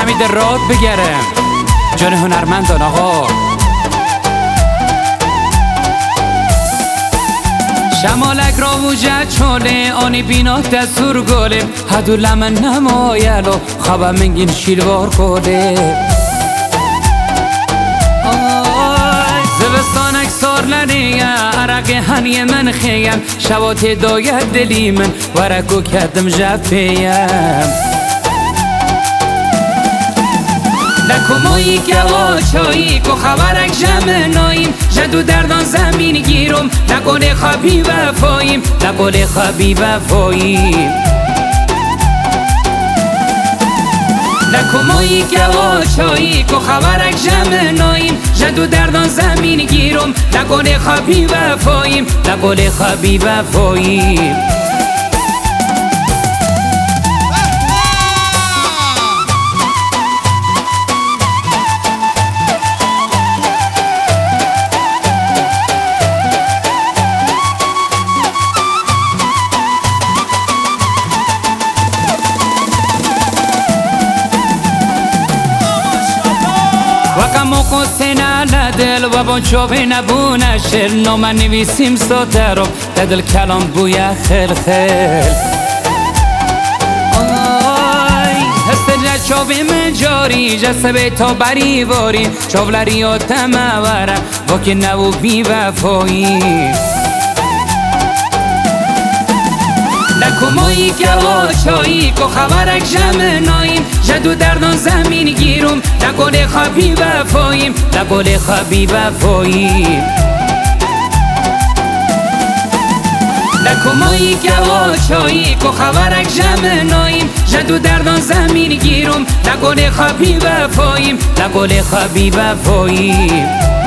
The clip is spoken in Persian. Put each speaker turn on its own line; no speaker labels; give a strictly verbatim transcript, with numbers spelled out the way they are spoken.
حمید راد بگرم جان هنرمندان آقا. شمالک را وجد چاله آنی بینا دستور گله هدو لمن نمایلو خواب منگین شیلوار کله زبستانک سار لنیه عرق هنی من خیم شوات داید دلی من ورکو کدم جپیم لکمایی گوا چایی که خبرک جمع ناییم جدو دردان زمین گیرم لگل خوابی وفاییم لگل خوابی وفاییم لکمایی گوا چایی که خبرک جمع ناییم جدو دردان زمین گیرم لگل خوابی وفاییم لگل خوابی وفاییم وقم و قصه نلدل و با چوبه نبونشل نامن نویسیم ساترم ددل کلام بویا خل خل آی هست چوبه من جاری جسبه تا بری واری چوبلری و تموره با که نو بی وفایی لکمایی گوا چایی که خبرک جمع ناییم جدو دردان زمین گیرم لگل خوابی وفاییم لگل خوابی وفاییم لکمایی گوا چایی که خبرک جمع ناییم جدو دردان زمین گیرم لگل خوابی وفاییم لگل خوابی وفاییم